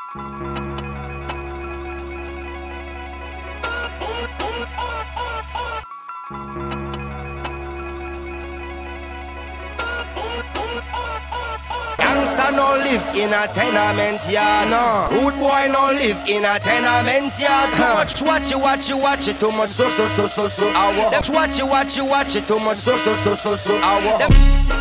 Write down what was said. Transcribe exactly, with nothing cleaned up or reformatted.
Gangsta no live in a tenement yard, no. Rude boy no live in a tenement yard. Too much watch it, watch it, watch it, too much so so so so so. I watch it, watch it, watch it, too much so so so so so. I